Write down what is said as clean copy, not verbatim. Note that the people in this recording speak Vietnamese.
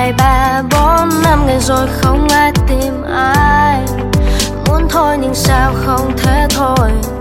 2, 3, 4, 5 ngày rồi không ai tìm ai. Muốn thôi nhưng sao không thể thôi.